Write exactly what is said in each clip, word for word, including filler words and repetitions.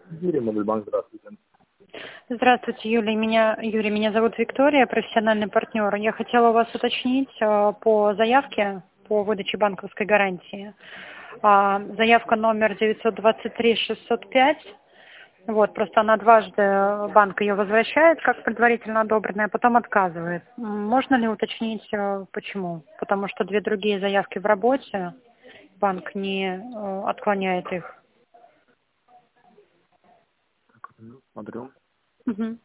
Юрий, Мобильбанк, здравствуйте. Здравствуйте, Юлия. Меня, Юрий, меня зовут Виктория, профессиональный партнер. Я хотела у вас уточнить э, по заявке по выдаче банковской гарантии. А, заявка номер девятьсот двадцать три шестьсот пять. Вот, просто она дважды банк ее возвращает как предварительно одобренная, а потом отказывает. М, Можно ли уточнить, э, почему? Потому что две другие заявки в работе, банк не э, отклоняет их. Так, ну, смотрю. Мгм.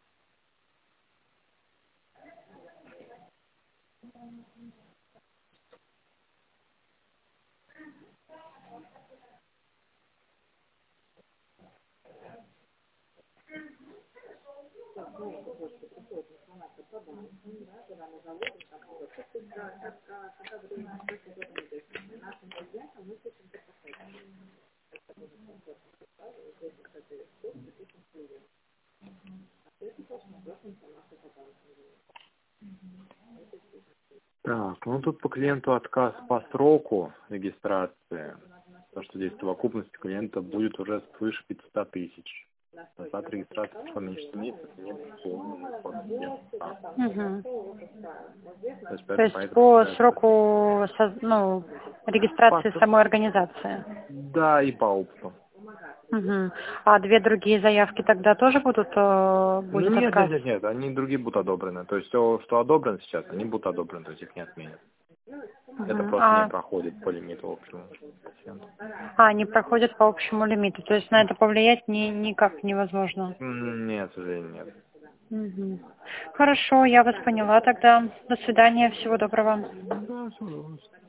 Так, ну тут по клиенту отказ по сроку регистрации. То, что здесь совокупность клиента будет уже свыше пятисот тысяч. Назад регистрации по меньше месяца нет исполненных по клиенту. Мгм. То есть То поэтому по есть этой по получается. сроку со- ну, По регистрации сро- самой организации. Да, и по опыту. Мгм. А две другие заявки тогда тоже будут, э, будет Нет, нет, отказ? нет, нет, они другие будут одобрены. То есть все, что одобрено сейчас, они будут одобрены, то есть их не отменят. Это Мгм. просто не А, проходит по лимиту общему пациенту. а, они проходят по общему лимиту, то есть на это повлиять ни, никак невозможно. М, Нет, к сожалению, нет. Мгм. Хорошо, я вас поняла тогда. До свидания, всего доброго. Да, все,